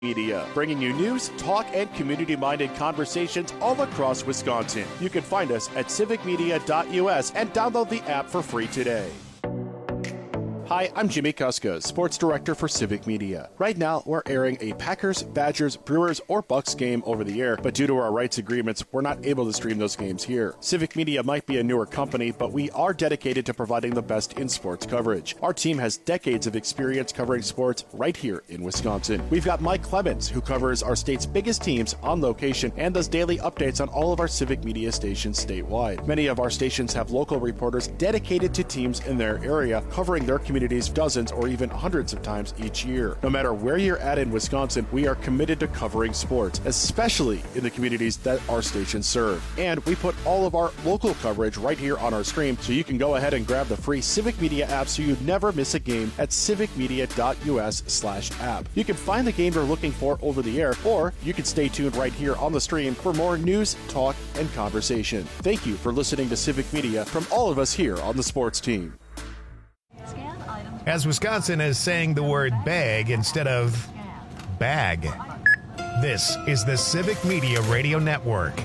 Media, bringing you news, talk, and community-minded conversations all across Wisconsin. You can find us at civicmedia.us and download the app for free today. Hi, I'm Jimmy Kuska, Sports Director for Civic Media. Right now, we're airing a Packers, Badgers, Brewers, or Bucks game over the air, but due to our rights agreements, we're not able to stream those games here. Civic Media might be a newer company, but we are dedicated to providing the best in sports coverage. Our team has decades of experience covering sports right here in Wisconsin. We've got Mike Clemens, who covers our state's biggest teams on location and does daily updates on all of our Civic Media stations statewide. Many of our stations have local reporters dedicated to teams in their area, covering their communities dozens or even hundreds of times each year. No matter where you're at in Wisconsin, we are committed to covering sports, especially in the communities that our stations serve. And we put all of our local coverage right here on our stream, so you can go ahead and grab the free Civic Media app so you never miss a game at civicmedia.us/app. You can find the game you're looking for over the air, or you can stay tuned right here on the stream for more news, talk, and conversation. Thank you for listening to Civic Media from all of us here on the sports team. As Wisconsin is saying the word bag instead of bag. This is the Civic Media Radio Network.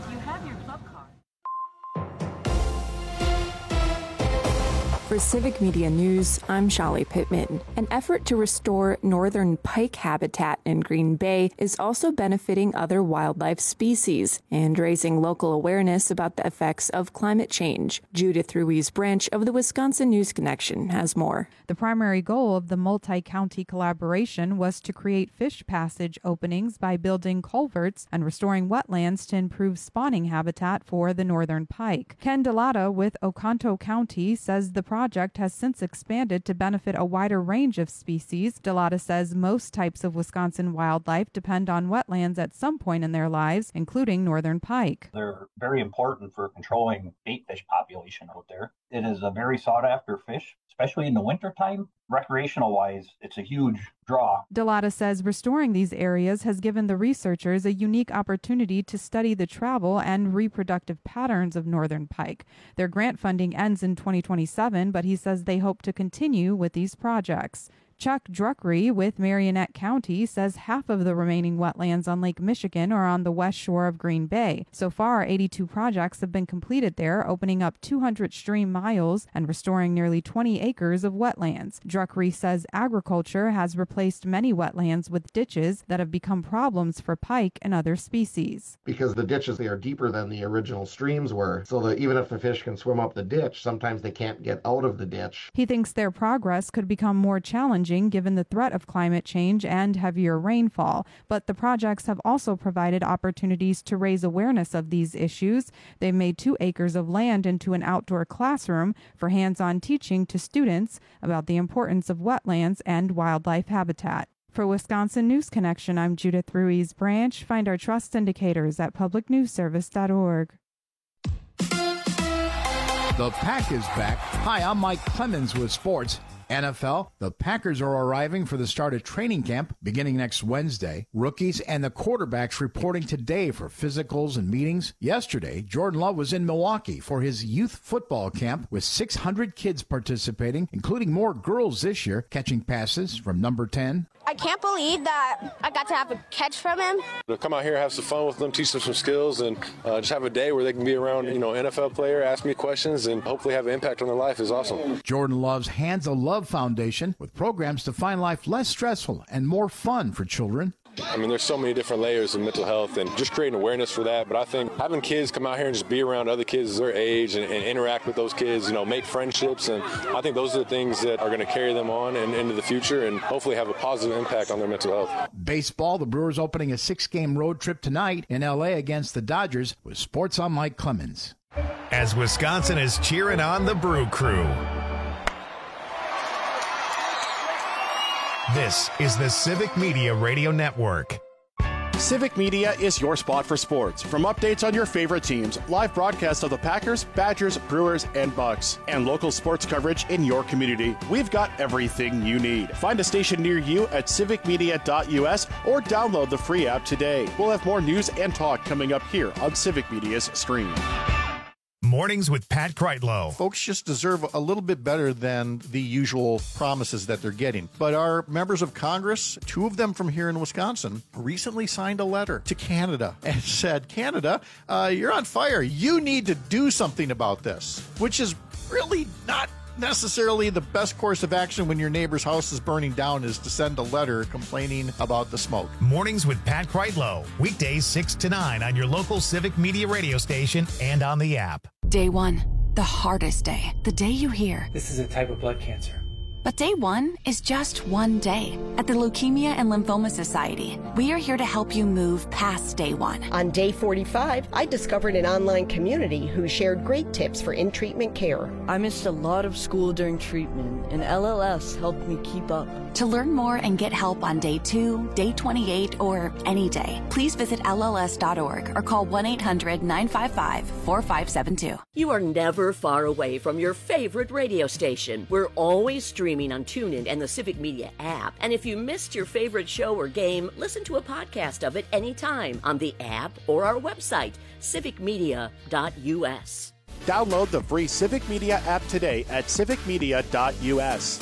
For Civic Media News, I'm Shali Pittman. An effort to restore northern pike habitat in Green Bay is also benefiting other wildlife species and raising local awareness about the effects of climate change. Judith Ruiz Branch of the Wisconsin News Connection has more. The primary goal of the multi-county collaboration was to create fish passage openings by building culverts and restoring wetlands to improve spawning habitat for the northern pike. Ken Delata with Oconto County says the project has since expanded to benefit a wider range of species. Delata says most types of Wisconsin wildlife depend on wetlands at some point in their lives, including northern pike. They're very important for controlling bait fish population out there. It is a very sought-after fish, especially in the wintertime. Recreational-wise, it's a huge draw. Delata says restoring these areas has given the researchers a unique opportunity to study the travel and reproductive patterns of northern pike. Their grant funding ends in 2027, but he says they hope to continue with these projects. Chuck Druckery with Marionette County says half of the remaining wetlands on Lake Michigan are on the west shore of Green Bay. So far, 82 projects have been completed there, opening up 200 stream miles and restoring nearly 20 acres of wetlands. Druckery says agriculture has replaced many wetlands with ditches that have become problems for pike and other species. Because the ditches, they are deeper than the original streams were, so that even if the fish can swim up the ditch, sometimes they can't get out of the ditch. He thinks their progress could become more challenging given the threat of climate change and heavier rainfall, but the projects have also provided opportunities to raise awareness of these issues. They've made 2 acres of land into an outdoor classroom for hands-on teaching to students about the importance of wetlands and wildlife habitat. For Wisconsin News Connection, I'm Judith Ruiz Branch. Find our trust indicators at publicnewsservice.org. The Pack is back. Hi, I'm Mike Clemens with sports. NFL, the Packers are arriving for the start of training camp beginning next Wednesday. Rookies and the quarterbacks reporting today for physicals and meetings. Yesterday, Jordan Love was in Milwaukee for his youth football camp with 600 kids participating, including more girls this year, catching passes from number 10. I can't believe that I got to have a catch from him. To come out here, have some fun with them, teach them some skills, and just have a day where they can be around, NFL player, ask me questions, and hopefully have an impact on their life is awesome. Jordan Love's Hands of Love Foundation with programs to find life less stressful and more fun for children. I mean, there's so many different layers of mental health and just creating awareness for that. But I think having kids come out here and just be around other kids their age and interact with those kids, make friendships. And I think those are the things that are going to carry them on and into the future and hopefully have a positive impact on their mental health. Baseball, the Brewers opening a 6-game road trip tonight in L.A. against the Dodgers with Sports on Mike Clemens. As Wisconsin is cheering on the Brew Crew. This is the Civic Media Radio Network. Civic Media is your spot for sports. From updates on your favorite teams, live broadcasts of the Packers, Badgers, Brewers, and Bucks, and local sports coverage in your community, we've got everything you need. Find a station near you at civicmedia.us or download the free app today. We'll have more news and talk coming up here on Civic Media's stream. Mornings with Pat Kreitlow. Folks just deserve a little bit better than the usual promises that they're getting. But our members of Congress, 2 of them from here in Wisconsin, recently signed a letter to Canada and said, Canada, you're on fire. You need to do something about this, which is really not necessarily the best course of action when your neighbor's house is burning down, is to send a letter complaining about the smoke. Mornings with Pat Kreitlow. Weekdays 6 to 9 on your local Civic Media radio station and on the app. Day 1, the hardest day. The day you hear, this is a type of blood cancer. But day 1 is just one day. At the Leukemia and Lymphoma Society, we are here to help you move past day 1. On day 45, I discovered an online community who shared great tips for in-treatment care. I missed a lot of school during treatment, and LLS helped me keep up. To learn more and get help on day 2, day 28, or any day, please visit LLS.org or call 1-800-955-4572. You are never far away from your favorite radio station. We're always streaming on TuneIn and the Civic Media app. And if you missed your favorite show or game, listen to a podcast of it anytime on the app or our website, civicmedia.us. Download the free Civic Media app today at civicmedia.us.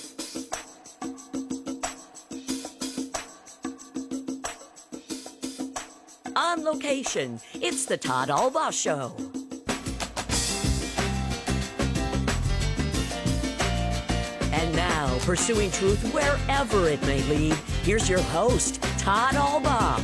On location, it's the Todd Albaugh Show. And now, pursuing truth wherever it may lead, here's your host, Todd Albaugh.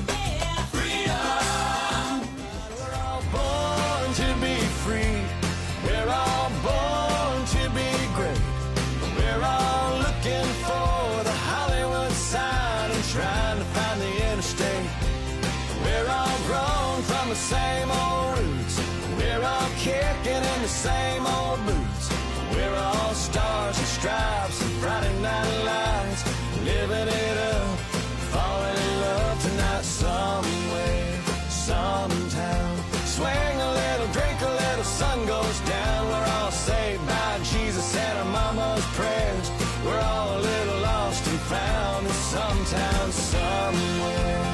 Freedom! We're all born to be free. We're all born to be great. We're all looking for the Hollywood sign and trying to find the interstate. We're all grown from the same old roots. We're all kicking in the same old boots. We're all stars and stripes and Friday night lights, living it up, falling in love tonight somewhere, sometime. Swing a little, drink a little, sun goes down. We're all saved by Jesus and our mama's prayers. We're all a little lost and found in some town somewhere.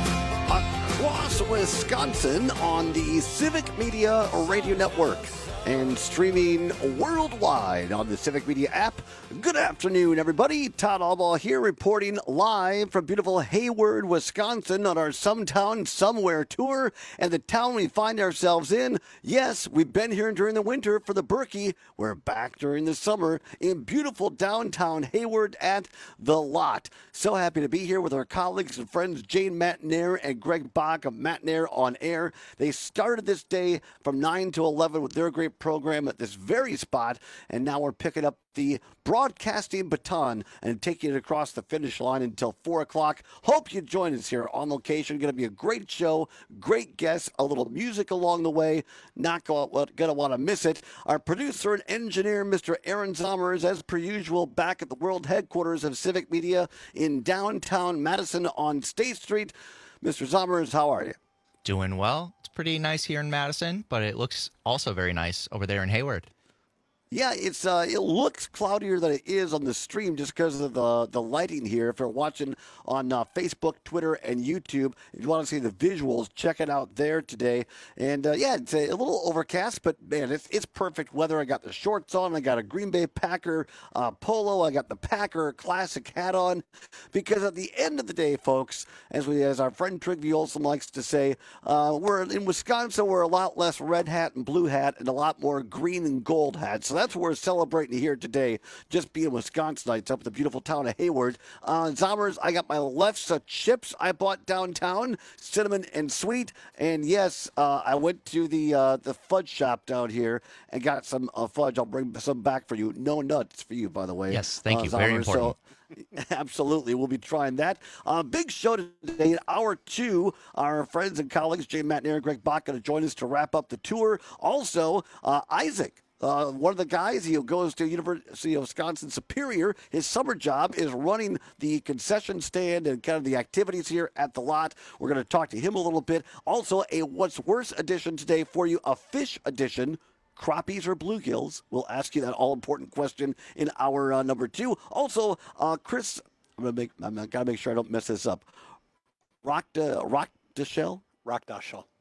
Across Wisconsin on the Civic Media Radio Network and streaming worldwide on the Civic Media app. Good afternoon, everybody. Todd Albaugh here, reporting live from beautiful Hayward, Wisconsin on our Sometown Somewhere tour. And the town we find ourselves in, yes, we've been here during the winter for the Berkey. We're back during the summer in beautiful downtown Hayward at The Lot. So happy to be here with our colleagues and friends Jane Matnair and Greg Bach of Matnair on Air. They started this day from 9 to 11 with their great program at this very spot, and now we're picking up the broadcasting baton and taking it across the finish line until 4 o'clock. Hope you join us here on location. Going to be a great show, great guests, a little music along the way. Not going to want to miss it. Our producer and engineer, Mr. Aaron Zommers, as per usual, back at the world headquarters of Civic Media in downtown Madison on State Street. Mr. Zommers, how are you? Doing well. It's pretty nice here in Madison, but it looks also very nice over there in Hayward. Yeah, it's it looks cloudier than it is on the stream just because of the lighting here. If you're watching on Facebook, Twitter, and YouTube, if you want to see the visuals, check it out there today. And yeah, it's a little overcast, but man, it's perfect weather. I got the shorts on. I got a Green Bay Packer polo. I got the Packer classic hat on. Because at the end of the day, folks, as our friend Trygve Olsen likes to say, we're in Wisconsin. We're a lot less red hat and blue hat, and a lot more green and gold hat. So that's what we're celebrating here today, just being Wisconsinites up at the beautiful town of Hayward. Zommers, I got my Lefse chips I bought downtown, cinnamon and sweet. And yes, I went to the fudge shop down here and got some fudge. I'll bring some back for you. No nuts for you, by the way. Yes, thank you. Zommers. Very important. Absolutely. We'll be trying that. Big show today. In hour 2, our friends and colleagues, Jay Matnair and Greg Bach, going to join us to wrap up the tour. Also, Isaac. One of the guys, he goes to University of Wisconsin Superior. His summer job is running the concession stand and kind of the activities here at the Lot. We're going to talk to him a little bit. Also, a What's Worse edition today for you, a fish edition. Crappies or bluegills? We'll ask you that all-important question in hour number 2. Also, Chris, I got to make sure I don't mess this up. Rockdashell?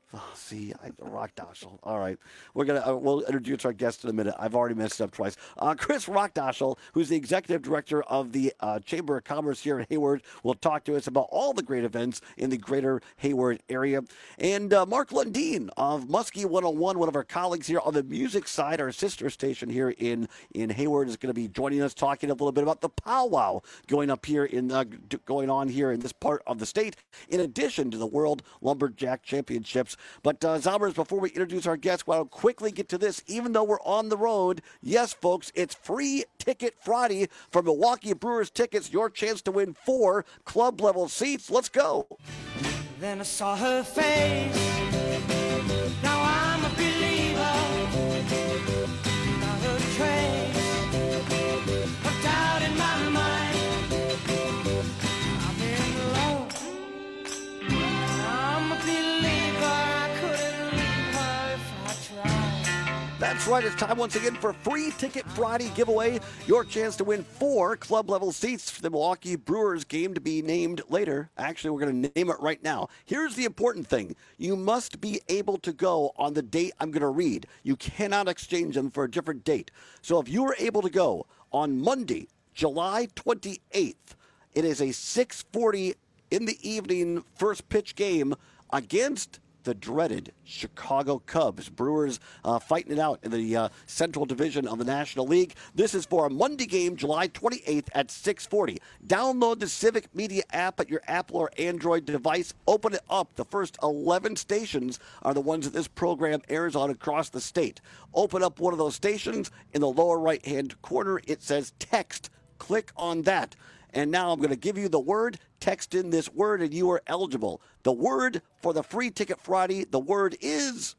Oh, see, Rockdoshel. All right. We'll introduce our guest in a minute. I've already messed up twice. Chris Rockdoshel, who's the executive director of the Chamber of Commerce here in Hayward, will talk to us about all the great events in the greater Hayward area. And Mark Lundeen of Muskie 101, one of our colleagues here on the music side, our sister station here in Hayward, is going to be joining us, talking a little bit about the powwow going on here in this part of the state, in addition to the World Lumberjack Championships. But Zombers, before we introduce our guests, well, I'll quickly get to this. Even though we're on the road, yes, folks, it's Free Ticket Friday for Milwaukee Brewers Tickets. Your chance to win 4 club-level seats. Let's go. Then I saw her face. Now I'm a believer. Not a trace of doubt in my mind. I'm in love. I'm a believer. That's right. It's time once again for Free Ticket Friday giveaway. Your chance to win 4 club-level seats for the Milwaukee Brewers game to be named later. Actually, we're going to name it right now. Here's the important thing. You must be able to go on the date I'm going to read. You cannot exchange them for a different date. So if you were able to go on Monday, July 28th, it is a 6:40 in the evening first pitch game against the dreaded Chicago Cubs. Brewers fighting it out in the Central Division of the National League. This is for a Monday game, July 28th at 6:40. Download the Civic Media app at your Apple or Android device. Open it up. The first 11 stations are the ones that this program airs on across the state. Open up one of those stations. In the lower right-hand corner, it says text. Click on that. And now I'm going to give you the word. Text in this word and you are eligible. The word for the Free Ticket Friday, the word is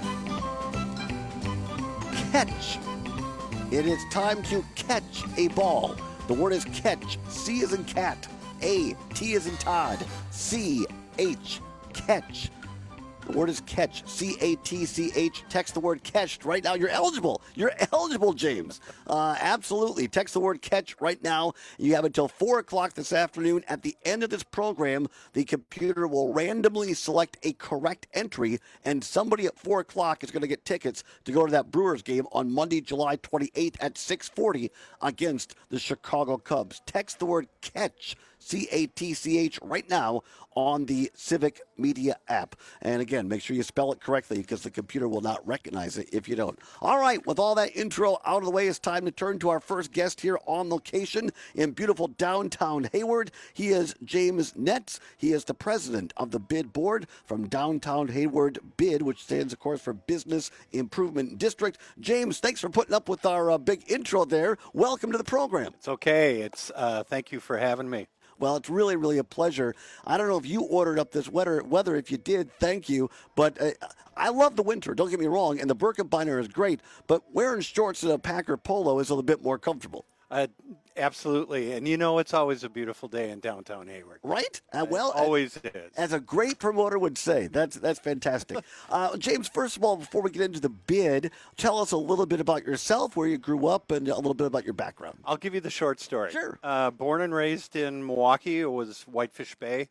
catch. It is time to catch a ball. The word is catch. C as in cat. A. T as in Todd. C. H. Catch. The word is catch. C-A-T-C-H. Text the word catch right now. You're eligible. You're eligible, James. Absolutely. Text the word catch right now. You have until 4 o'clock this afternoon. At the end of this program, the computer will randomly select a correct entry, and somebody at 4 o'clock is going to get tickets to go to that Brewers game on Monday, July 28th at 6:40 against the Chicago Cubs. Text the word catch. C-A-T-C-H right now on the Civic Media app. And again, make sure you spell it correctly because the computer will not recognize it if you don't. All right, with all that intro out of the way, it's time to turn to our first guest here on location in beautiful downtown Hayward. He is James Netz. He is the president of the BID board from Downtown Hayward BID, which stands, of course, for Business Improvement District. James, thanks for putting up with our big intro there. Welcome to the program. It's okay. Thank you for having me. Well, it's really, really a pleasure. I don't know if you ordered up this weather. If you did, thank you. But I love the winter, don't get me wrong, and the Birkebeiner is great. But wearing shorts and a Packer polo is a little bit more comfortable. Absolutely. And it's always a beautiful day in downtown Hayward. Right? Always is. As a great promoter would say. That's fantastic. James, first of all, before we get into the BID, tell us a little bit about yourself, where you grew up, and a little bit about your background. I'll give you the short story. Sure. Born and raised in Milwaukee. It was Whitefish Bay.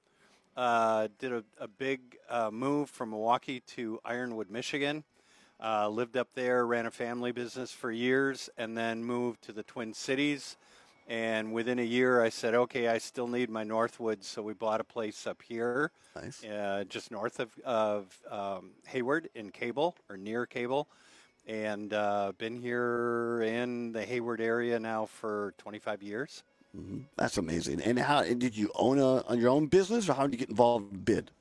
Did a big move from Milwaukee to Ironwood, Michigan. Lived up there, ran a family business for years, and then moved to the Twin Cities. And within a year, I said, okay, I still need my Northwoods, so we bought a place up here, nice. Just north of Hayward in Cable, or near Cable, and been here in the Hayward area now for 25 years. Mm-hmm. That's amazing. And how did you own your own business, or how did you get involved in BID?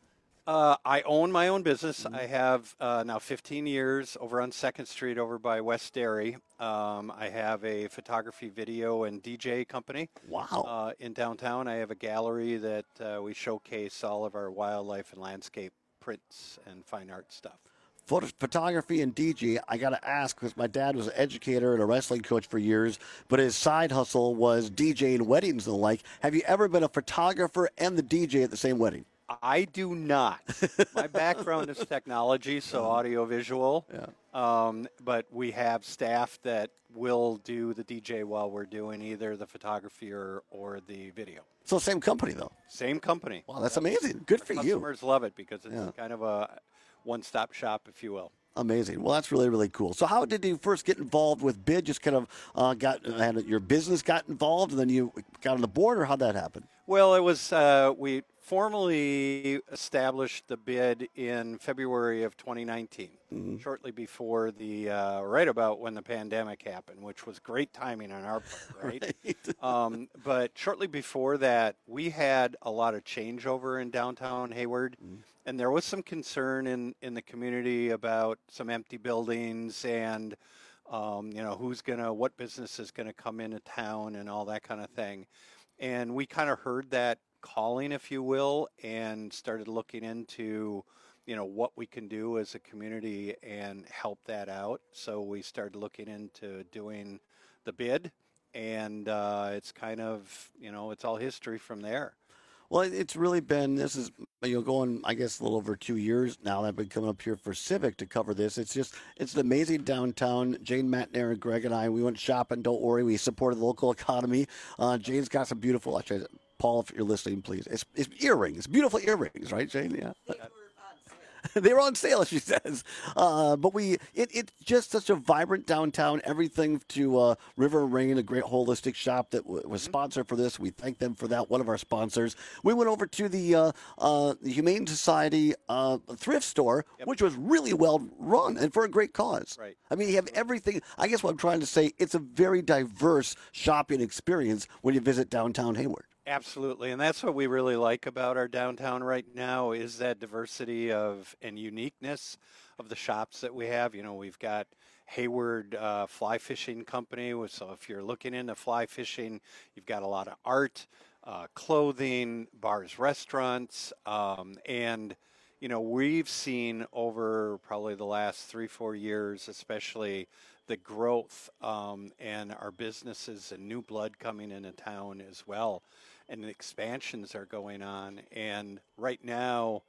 I own my own business. I have now 15 years over on 2nd Street over by West Dairy. I have a photography, video, and DJ company. Wow. In downtown, I have a gallery that we showcase all of our wildlife and landscape prints and fine art stuff. Photography and DJ, I got to ask, because my dad was an educator and a wrestling coach for years, but his side hustle was DJing weddings and the like. Have you ever been a photographer and the DJ at the same wedding? I do not. My background is technology, so audiovisual. But we have staff that will do the DJ while we're doing either the photography or the video. So same company, though. Same company. Wow, that's amazing. Good for you. Customers love it because it's kind of a one-stop shop, if you will. Amazing. Well, that's really, really cool. So how did you first get involved with BID? Just kind of had your business got involved, and then you got on the board, or how'd that happen? Well, it was we formally established the BID in February of 2019, shortly before the right about when the pandemic happened, which was great timing on our part, right? But shortly before that, we had a lot of changeover in downtown Hayward, and there was some concern in the community about some empty buildings and what business is gonna come into town and all that kind of thing. And we kind of heard that calling, if you will, and started looking into, what we can do as a community and help that out. So we started looking into doing the BID, and it's kind of, it's all history from there. Well, it's really been, this is, going, I guess, a little over 2 years now that I've been coming up here for Civic to cover this. It's an amazing downtown. Jane Matner and Greg and I, we went shopping. Don't worry, we supported the local economy. Jane's got some beautiful, actually, Paul, if you're listening, please. It's earrings, beautiful earrings, right, Jane? Yeah. They were on sale, she says. But it's just such a vibrant downtown. Everything to River Rain, a great holistic shop that was sponsored for this. We thank them for that, one of our sponsors. We went over to the Humane Society thrift store, which was really well run and for a great cause. Right. I mean, you have everything. I guess what I'm trying to say, it's a very diverse shopping experience when you visit downtown Hayward. Absolutely, and that's what we really like about our downtown right now is that diversity and uniqueness of the shops that we have. We've got Hayward Fly Fishing Company, so if you're looking into fly fishing, you've got a lot of art, clothing, bars, restaurants, and we've seen over probably the last 3-4 years, especially the growth and our businesses and new blood coming into town as well. And the expansions are going on. And right now,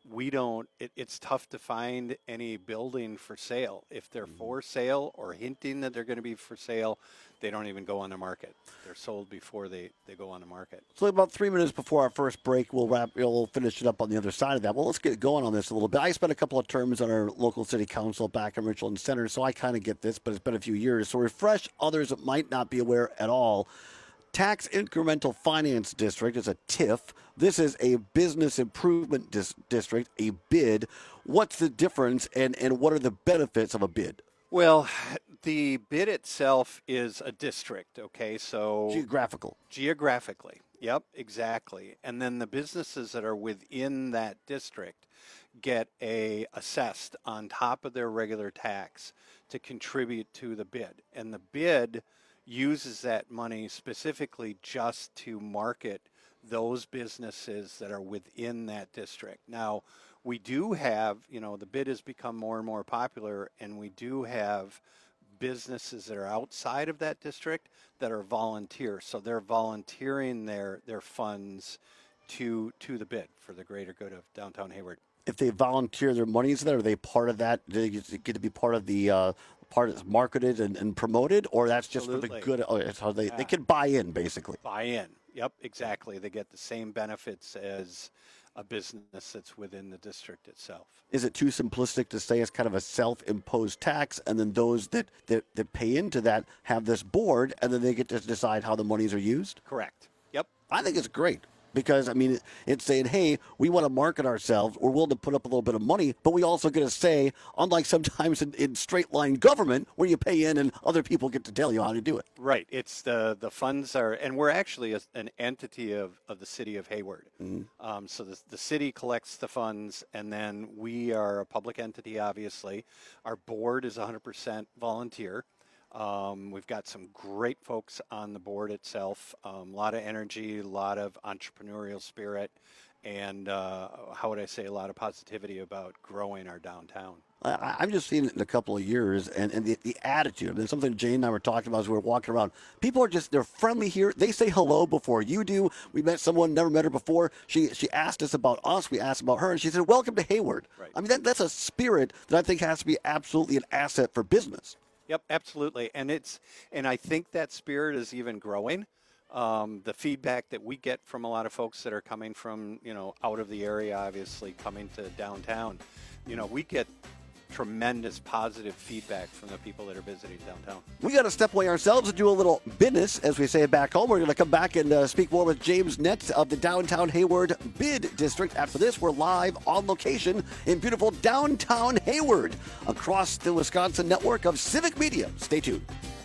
it's tough to find any building for sale. If they're for sale or hinting that they're going to be for sale, they don't even go on the market. They're sold before they go on the market. So about 3 minutes before our first break, we'll finish it up on the other side of that. Well, let's get going on this a little bit. I spent a couple of terms on our local city council back in Richland Center, so I kind of get this, but it's been a few years. So refresh others that might not be aware at all. Tax Incremental Finance District is a TIF. This is a business improvement district, a BID. What's the difference and what are the benefits of a BID? Well, the BID itself is a district, okay? So Geographically, yep, exactly. And then the businesses that are within that district get assessed on top of their regular tax to contribute to the BID. And the BID uses that money specifically just to market those businesses that are within that district. Now, we do have, the BID has become more and more popular, and we do have businesses that are outside of that district that are volunteers. So they're volunteering their funds to the BID for the greater good of downtown Hayward. If they volunteer their monies there, are they part of that? Do they get to be part of the part that's marketed and promoted, or that's just for the good? Oh, it's how they can buy in, basically. Buy in. Yep, exactly. They get the same benefits as a business that's within the district itself. Is it too simplistic to say it's kind of a self-imposed tax, and then those that pay into that have this board, and then they get to decide how the monies are used? Correct. Yep. I think it's great. Because, I mean, it's saying, hey, we want to market ourselves. We're willing to put up a little bit of money, but we also get to say, unlike sometimes in straight line government, where you pay in and other people get to tell you how to do it. Right. It's the funds are, and we're actually an entity of the city of Hayward. So the city collects the funds, and then we are a public entity, obviously. Our board is 100% volunteer. We've got some great folks on the board itself, a lot of energy, a lot of entrepreneurial spirit, and how would I say, a lot of positivity about growing our downtown. I'm just seeing it in a couple of years, and the attitude. And something Jane and I were talking about as we were walking around. People are they're friendly here. They say hello before you do. We met someone, never met her before. She asked us about us. We asked about her, and she said, welcome to Hayward. Right. I mean, that's a spirit that I think has to be absolutely an asset for business. Yep, absolutely. And I think that spirit is even growing. The feedback that we get from a lot of folks that are coming from, out of the area, obviously coming to downtown, we get tremendous positive feedback from the people that are visiting downtown. We got to step away ourselves and do a little business, as we say back home. We're going to come back and speak more with James Netz of the Downtown Hayward Bid District. After this, we're live on location in beautiful downtown Hayward across the Wisconsin network of Civic Media. Stay tuned.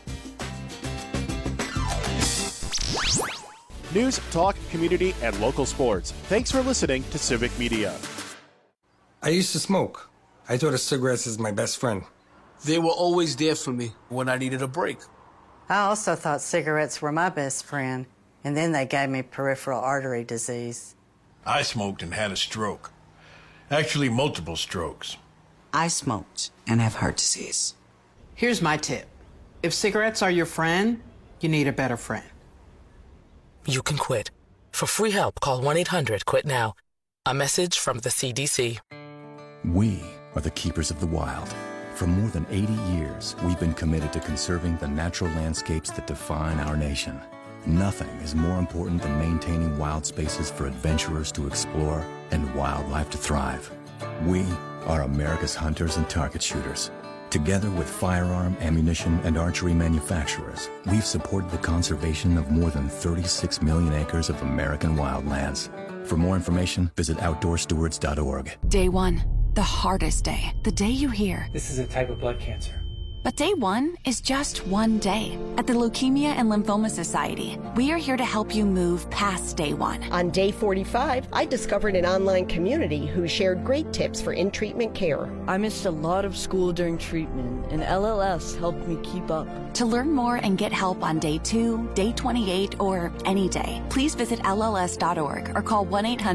News, talk, community, and local sports. Thanks for listening to Civic Media. I used to smoke. I thought of cigarettes as my best friend. They were always there for me when I needed a break. I also thought cigarettes were my best friend, and then they gave me peripheral artery disease. I smoked and had a stroke. Actually, multiple strokes. I smoked and have heart disease. Here's my tip. If cigarettes are your friend, you need a better friend. You can quit. For free help, call 1-800-QUIT-NOW. A message from the CDC. We are the keepers of the wild. For more than 80 years, we've been committed to conserving the natural landscapes that define our nation. Nothing is more important than maintaining wild spaces for adventurers to explore and wildlife to thrive. We are America's hunters and target shooters. Together with firearm, ammunition, and archery manufacturers, we've supported the conservation of more than 36 million acres of American wildlands. For more information, visit outdoorstewards.org. Day one, the hardest day. The day you hear, this is a type of blood cancer. But day one is just one day. At the Leukemia and Lymphoma Society, we are here to help you move past day one. On day 45, I discovered an online community who shared great tips for in-treatment care. I missed a lot of school during treatment, and LLS helped me keep up. To learn more and get help on day 2, day 28, or any day, please visit LLS.org or call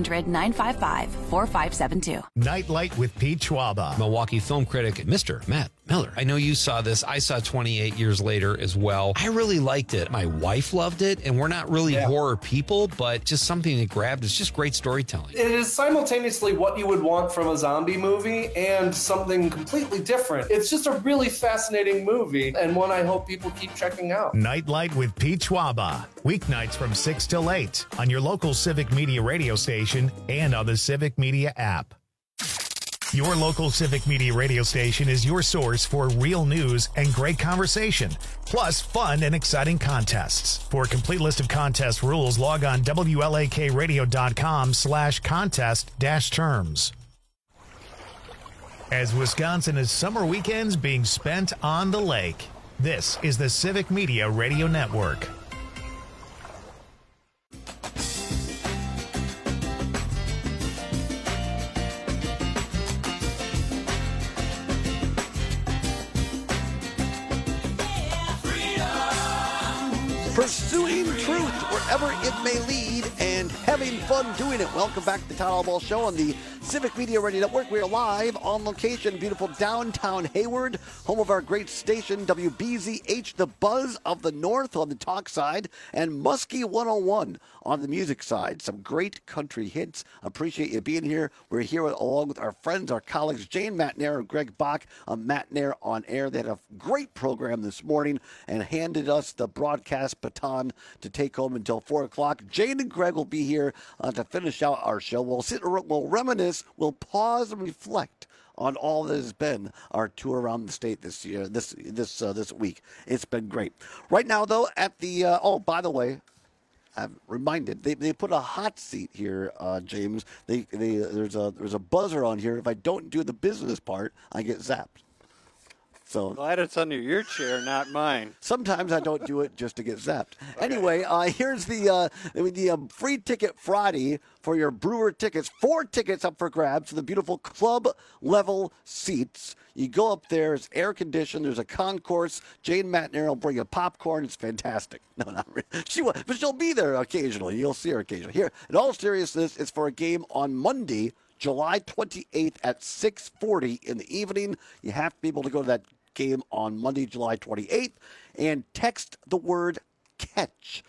1-800-955-4572. Nightlight with Pete Schwaba. Milwaukee film critic, Mr. Matt Miller. I know you saw this. I saw 28 years later as well. I really liked it. My wife loved it, and we're not really horror people, but just something that grabbed. It's just great storytelling. It is simultaneously what you would want from a zombie movie and something completely different. It's just a really fascinating movie, and one I hope people keep checking out. Nightlight with Pete Schwaba. Weeknights from 6 till 8 on your local Civic Media radio station and on the Civic Media app. Your local Civic Media radio station is your source for real news and great conversation, plus fun and exciting contests. For a complete list of contest rules, log on WLAKradio.com/contest-terms. As Wisconsin is summer weekends being spent on the lake, this is the Civic Media Radio Network. Pursuing truth wherever it may lead and having fun doing it. Welcome back to the Town Hall Ball Show on the Civic Media Radio Network. We are live on location, beautiful downtown Hayward, home of our great station, WBZH, the Buzz of the North on the talk side, and Muskie 101 on the music side. Some great country hits. Appreciate you being here. We're here along with our friends, our colleagues, Jane Matnair and Greg Bach of Matnair on Air. They had a great program this morning and handed us the broadcast baton to take home until 4 o'clock. Jane and Greg will be here to finish out our show. We'll reminisce, we'll pause and reflect on all that has been our tour around the state this year, this week. It's been great. Right now, though, at the by the way, I'm reminded they put a hot seat here, James. There's a buzzer on here. If I don't do the business part, I get zapped. So glad it's under your chair, not mine. sometimes I don't do it just to get zapped. Anyway, here's the free ticket Friday for your Brewer tickets. 4 tickets up for grabs for the beautiful club level seats. You go up there, it's air conditioned, there's a concourse. Jane Matner will bring you popcorn. It's fantastic. No, not really. But she'll be there occasionally. You'll see her occasionally. Here, in all seriousness, it's for a game on Monday, July 28th at 6:40 in the evening. You have to be able to go to that game on Monday, July 28th, and text the word CATCH,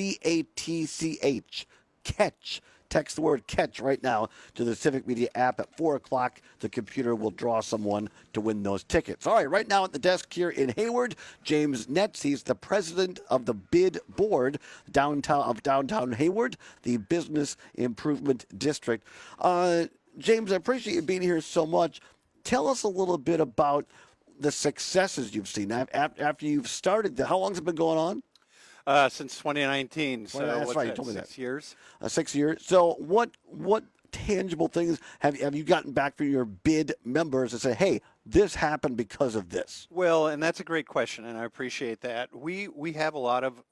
CATCH, CATCH. Text the word CATCH right now to the Civic Media app. At 4 o'clock, the computer will draw someone to win those tickets. All right, right now at the desk here in Hayward, James Netz. He's the president of the BID board downtown Hayward, the Business Improvement District. James, I appreciate you being here so much. Tell us a little bit about the successes you've seen after you've started. How long has it been going on? Since 2019. So that's right. You told me 6 years. 6 years. So what tangible things have you gotten back from your BID members that say, hey, this happened because of this? Well, and that's a great question, and I appreciate that. We have a lot of,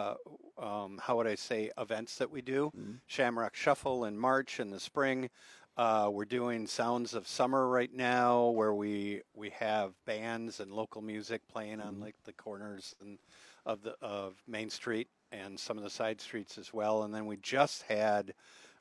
how would I say, events that we do. Mm-hmm. Shamrock Shuffle in March in the spring. We're doing Sounds of Summer right now, where we have bands and local music playing on like the corners of Main Street and some of the side streets as well. And then we just had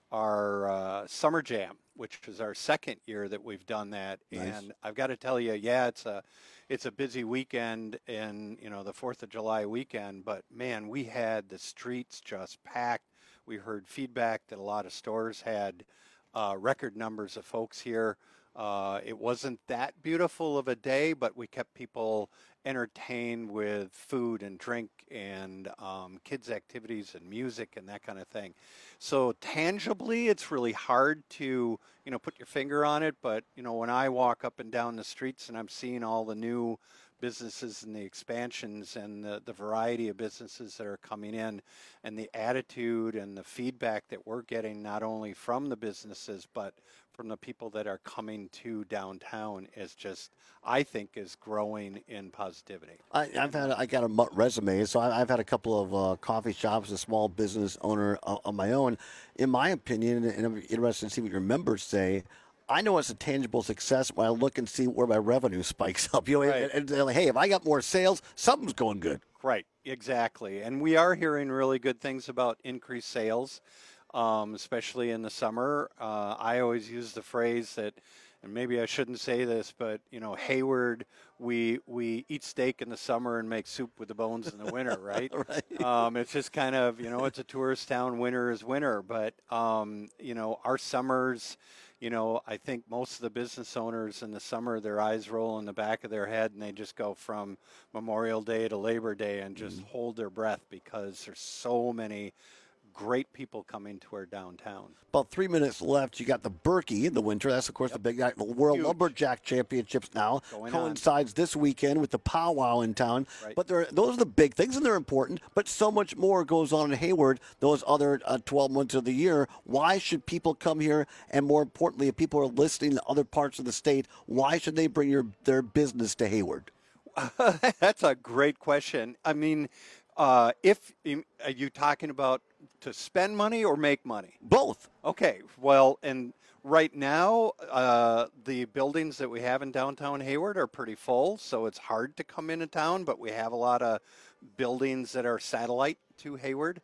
our Summer Jam, which is our second year that we've done that. Nice. And I've got to tell you, it's a busy weekend and the 4th of July weekend. But man, we had the streets just packed. We heard feedback that a lot of stores had record numbers of folks here. It wasn't that beautiful of a day, but we kept people entertained with food and drink and kids' activities and music and that kind of thing. So tangibly, it's really hard to, put your finger on it. But, when I walk up and down the streets and I'm seeing all the new businesses and the expansions and the variety of businesses that are coming in and the attitude and the feedback that we're getting not only from the businesses but from the people that are coming to downtown is just, I think, is growing in positivity. I got a resume, so I've had a couple of coffee shops, a small business owner of my own. In my opinion, and I'm interested to see what your members say, I know it's a tangible success when I look and see where my revenue spikes up. Right. And they're like, hey, if I got more sales, something's going good. Right, exactly. And we are hearing really good things about increased sales, especially in the summer. I always use the phrase that, and maybe I shouldn't say this, but, Hayward, we eat steak in the summer and make soup with the bones in the winter, right? Right. It's just kind of, it's a tourist town, winter is winter. But, our summers, I think most of the business owners in the summer, their eyes roll in the back of their head and they just go from Memorial Day to Labor Day and just hold their breath because there's so many great people coming to our downtown. About 3 minutes left. You got the Berkey in the winter. That's, of course, the big night. The World Lumberjack Championships now coincides this weekend with the powwow in town. Right. But those are the big things, and they're important. But so much more goes on in Hayward those other 12 months of the year. Why should people come here? And more importantly, if people are listening to other parts of the state, why should they bring their business to Hayward? That's a great question. I mean, are you talking about to spend money or make money? Both. Okay. Well, and right now, the buildings that we have in downtown Hayward are pretty full, so it's hard to come into town, but we have a lot of buildings that are satellite to Hayward.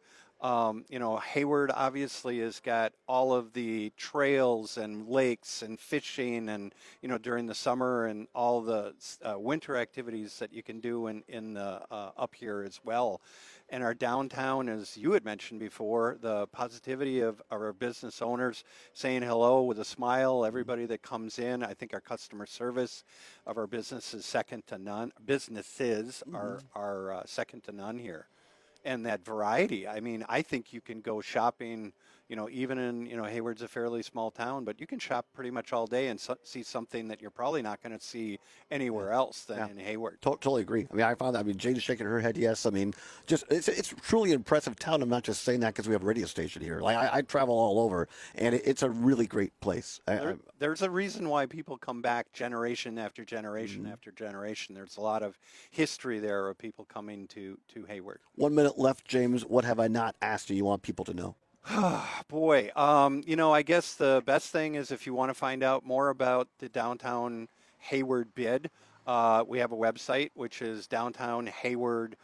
Hayward obviously has got all of the trails and lakes and fishing and, during the summer and all the winter activities that you can do in the up here as well. And our downtown, as you had mentioned before, the positivity of our business owners saying hello with a smile, everybody that comes in. I think our customer service of our business is second to none. Businesses are second to none here. And that variety, I mean, I think you can go shopping, even in, Hayward's a fairly small town, but you can shop pretty much all day and see something that you're probably not going to see anywhere else than in Hayward. Totally agree. I mean, I found that. I mean, Jane's shaking her head. Yes. I mean, just it's truly an impressive town. I'm not just saying that because we have a radio station here. Like I travel all over, and it's a really great place. There's a reason why people come back generation after generation after generation. There's a lot of history there of people coming to Hayward. 1 minute left, James. What have I not asked you want people to know? Boy, I guess the best thing is if you want to find out more about the Downtown Hayward bid, we have a website, which is Downtown Hayward,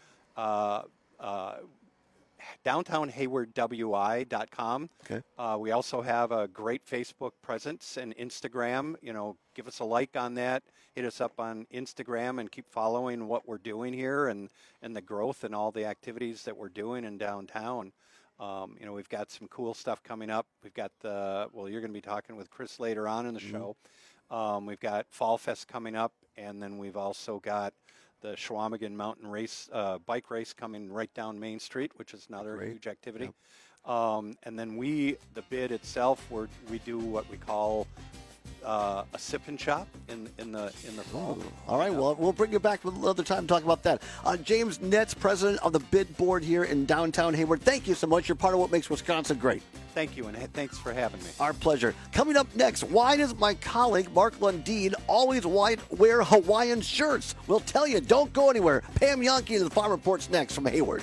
downtownhaywardwi.com. Okay. We also have a great Facebook presence and Instagram. Give us a like on that. Hit us up on Instagram and keep following what we're doing here and the growth and all the activities that we're doing in downtown. We've got some cool stuff coming up. We've got you're going to be talking with Chris later on in the show. We've got Fall Fest coming up, and then we've also got the Chequamegon Mountain Race, bike race coming right down Main Street, which is another huge activity. Yep. And then the bid itself, we do what we call a sip and shop in the fall. All right, well, we'll bring you back another time to talk about that. James Netz, president of the bid board here in downtown Hayward. Thank you so much. You're part of what makes Wisconsin great. Thank you, and thanks for having me. Our pleasure. Coming up next, why does my colleague Mark Lundeen always wear Hawaiian shirts? We'll tell you. Don't go anywhere. Pam Jahnke and the Farm Report's next from Hayward.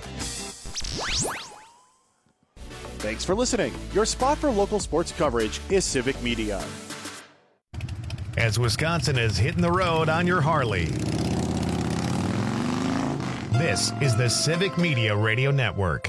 Thanks for listening. Your spot for local sports coverage is Civic Media. As Wisconsin is hitting the road on your Harley. This is the Civic Media Radio Network.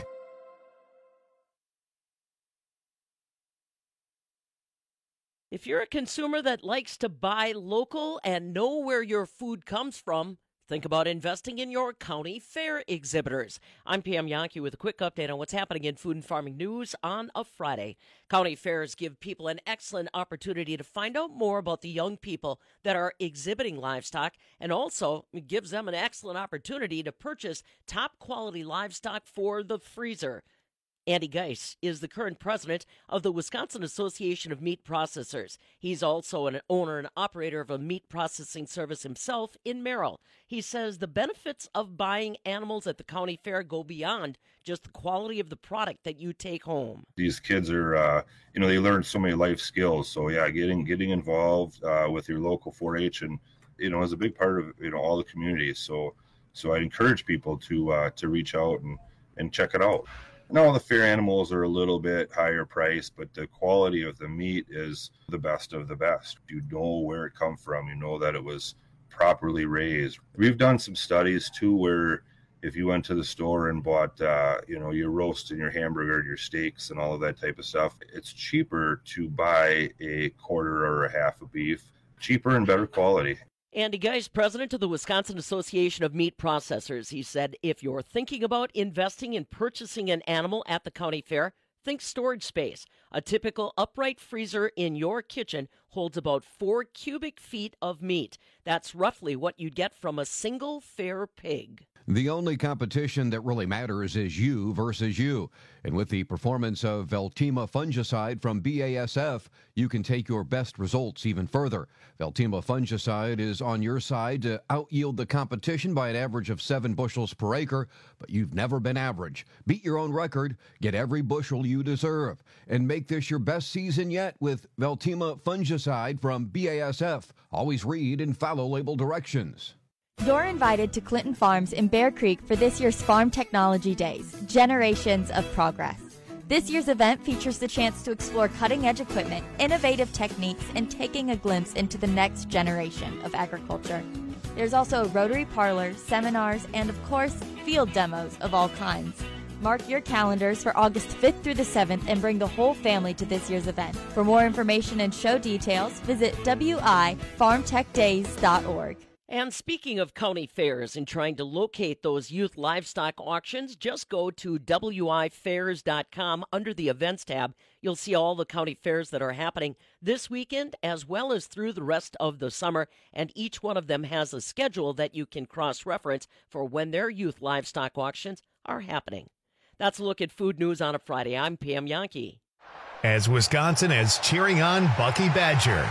If you're a consumer that likes to buy local and know where your food comes from, think about investing in your county fair exhibitors. I'm Pam Jahnke with a quick update on what's happening in food and farming news on a Friday. County fairs give people an excellent opportunity to find out more about the young people that are exhibiting livestock, and also it gives them an excellent opportunity to purchase top quality livestock for the freezer. Andy Geis is the current president of the Wisconsin Association of Meat Processors. He's also an owner and operator of a meat processing service himself in Merrill. He says the benefits of buying animals at the county fair go beyond just the quality of the product that you take home. These kids are, they learn so many life skills. So yeah, getting involved with your local 4-H and, is a big part of, all the communities. So I encourage people to reach out and check it out. No, the fair animals are a little bit higher priced, but the quality of the meat is the best of the best. You know where it come from. You know that it was properly raised. We've done some studies too where if you went to the store and bought, your roast and your hamburger, your steaks and all of that type of stuff, it's cheaper to buy a quarter or a half of beef, cheaper and better quality. Andy Geis, president of the Wisconsin Association of Meat Processors. He said, if you're thinking about investing in purchasing an animal at the county fair, think storage space. A typical upright freezer in your kitchen holds about 4 cubic feet of meat. That's roughly what you'd get from a single fair pig. The only competition that really matters is you versus you. And with the performance of Veltima fungicide from BASF, you can take your best results even further. Veltima fungicide is on your side to out-yield the competition by an average of 7 bushels per acre, but you've never been average. Beat your own record, get every bushel you deserve, and make this your best season yet with Veltima fungicide from BASF. Always read and follow label directions. You're invited to Clinton Farms in Bear Creek for this year's Farm Technology Days, Generations of Progress. This year's event features the chance to explore cutting-edge equipment, innovative techniques, and taking a glimpse into the next generation of agriculture. There's also a Rotary Parlor, seminars, and of course, field demos of all kinds. Mark your calendars for August 5th through the 7th and bring the whole family to this year's event. For more information and show details, visit wifarmtechdays.org. And speaking of county fairs and trying to locate those youth livestock auctions, just go to wifairs.com under the events tab. You'll see all the county fairs that are happening this weekend as well as through the rest of the summer, and each one of them has a schedule that you can cross-reference for when their youth livestock auctions are happening. That's a look at food news on a Friday. I'm Pam Jahnke. as Wisconsin is cheering on Bucky Badger.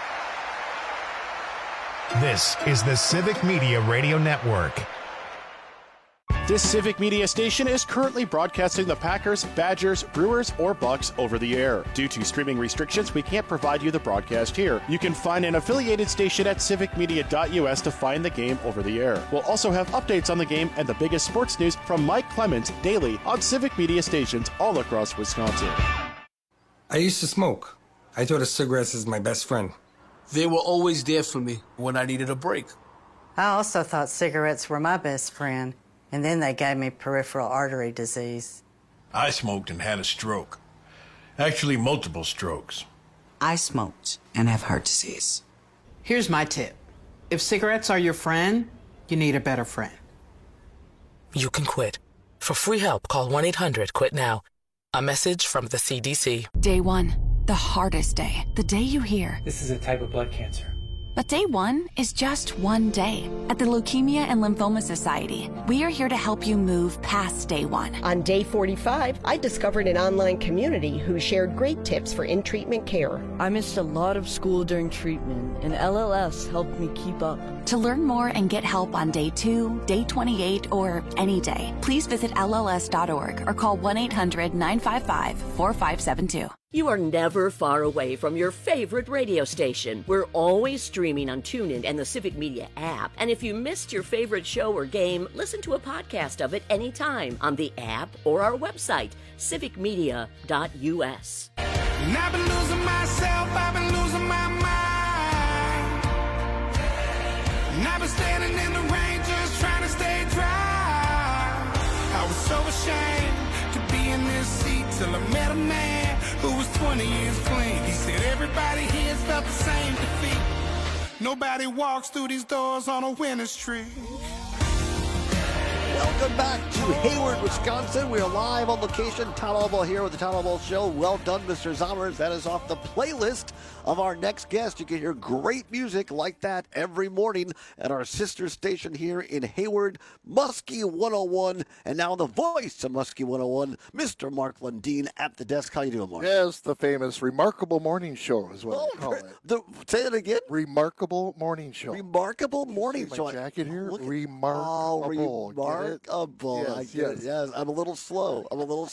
This is the Civic Media Radio Network. This Civic Media station is currently broadcasting the Packers, Badgers, Brewers, or Bucks over the air. Due to streaming restrictions, we can't provide you the broadcast here. You can find an affiliated station at civicmedia.us to find the game over the air. We'll also have updates on the game and the biggest sports news from Mike Clemens daily on Civic Media stations all across Wisconsin. I used to smoke. I thought of cigarettes as my best friend. They were always there for me when I needed a break. I also thought cigarettes were my best friend, and then they gave me peripheral artery disease. I smoked and had a stroke. Actually, multiple strokes. I smoked and have heart disease. Here's my tip. If cigarettes are your friend, you need a better friend. You can quit. For free help, call 1-800-QUIT-NOW. A message from the CDC. Day one, the hardest day. The day you hear, this is a type of blood cancer. But day one is just one day. At the Leukemia and Lymphoma Society, we are here to help you move past day one. On day 45, I discovered an online community who shared great tips for in-treatment care. I missed a lot of school during treatment, and LLS helped me keep up. To learn more and get help on day 2, day 28, or any day, please visit LLS.org or call 1-800-955-4572. You are never far away from your favorite radio station. We're always streaming on TuneIn and the Civic Media app. And if you missed your favorite show or game, listen to a podcast of it anytime on the app or our website, civicmedia.us. And I've been losing myself, I've been losing my mind. And I've been standing in the rain just trying to stay dry. I was so ashamed to be in this seat till I met a man who was 20 years clean. He said everybody here's felt the same defeat. Nobody walks through these doors on a winning streak. Welcome back to Hayward, Wisconsin. We are live on location. Town Hall Ball here with the Town Hall Ball Show. Well done, Mr. Zommers. That is off the playlist of our next guest. You can hear great music like that every morning at our sister station here in Hayward, Muskie 101. And now the voice of Muskie 101, Mr. Mark Lundeen at the desk. How you doing, Mark? Yes, the famous Remarkable Morning Show is what I call it. Say it again. Remarkable Morning Show. Remarkable Morning Show. My jacket here. Remarkable. Remarkable. Yes. I'm a little slow.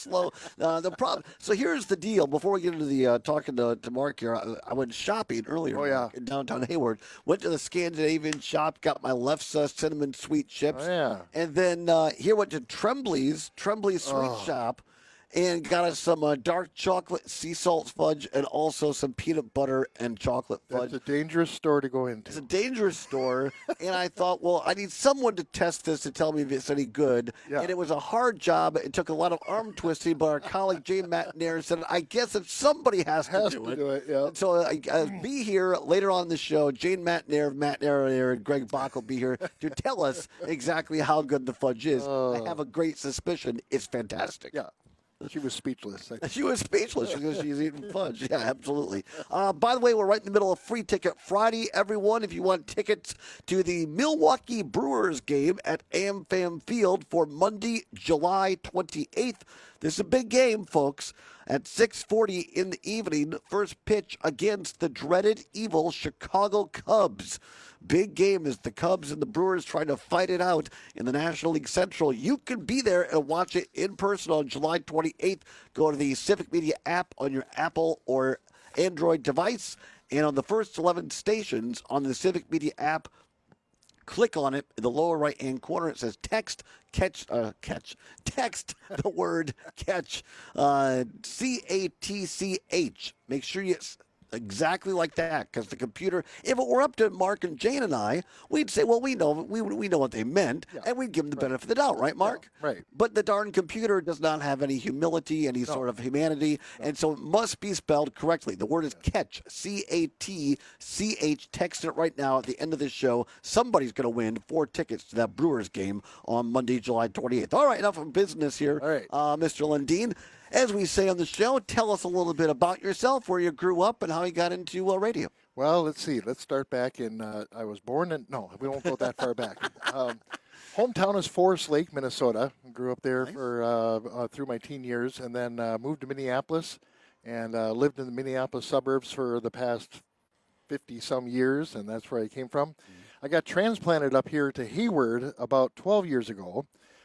The problem. So here's the deal. Before we get into the talking to Mark here, I went shopping earlier in downtown Hayward. Went to the Scandinavian shop, got my Lefse cinnamon sweet chips. And then here went to Tremblay's sweet shop. And got us some dark chocolate sea salt fudge and also some peanut butter and chocolate fudge. It's a dangerous store to go into. It's a dangerous store. And I thought, well, I need someone to test this to tell me if it's any good. Yeah. And it was a hard job. It took a lot of arm twisting, but our colleague Jane Matnair said, I guess if somebody has to do it. Yeah. So I'll be here later on in the show. Jane Matnair and Greg Bach will be here to tell us exactly how good the fudge is. I have a great suspicion it's fantastic. Yeah. She was speechless. She was speechless because she's eating fudge. Yeah, absolutely. By the way, we're right in the middle of Free Ticket Friday, everyone. If you want tickets to the Milwaukee Brewers game at AmFam Field for Monday, July 28th. This is a big game, folks. At 6:40 in the evening, first pitch against the dreaded, evil Chicago Cubs. Big game as the Cubs and the Brewers trying to fight it out in the National League Central. You can be there and watch it in person on July 28th. Go to the Civic Media app on your Apple or Android device. And on the first 11 stations on the Civic Media app, click on it in the lower right-hand corner. It says text the word catch, CATCH. Make sure you exactly like that, because the computer, if it were up to Mark and Jane and I, we'd say, well, we know what they meant, and we'd give them the benefit of the doubt, right, Mark? Yeah, right. But the darn computer does not have any humility, any sort of humanity, and so it must be spelled correctly. The word is catch, CATCH. Text it right now at the end of this show. Somebody's going to win 4 tickets to that Brewers game on Monday, July 28th. All right, enough of business here, all right. Mr. Lundeen. As we say on the show, tell us a little bit about yourself, where you grew up, and how you got into radio. Well, let's see. Let's start back in, I was born in, no, we won't go that far back. Hometown is Forest Lake, Minnesota. Grew up there for through my teen years, and then moved to Minneapolis and lived in the Minneapolis suburbs for the past 50-some years, and that's where I came from. I got transplanted up here to Hayward about 12 years ago.